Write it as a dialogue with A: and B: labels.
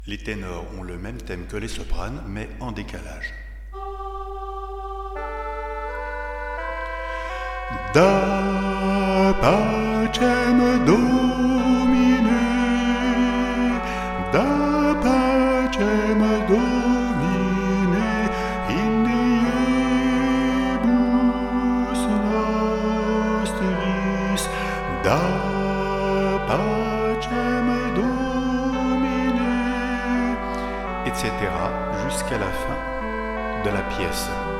A: Les ténors ont le même thème que les sopranes, mais en décalage. Da pacem Domine, da pacem Domine, in diebus nostris, da pacem Domine, etc. jusqu'à la fin de la pièce.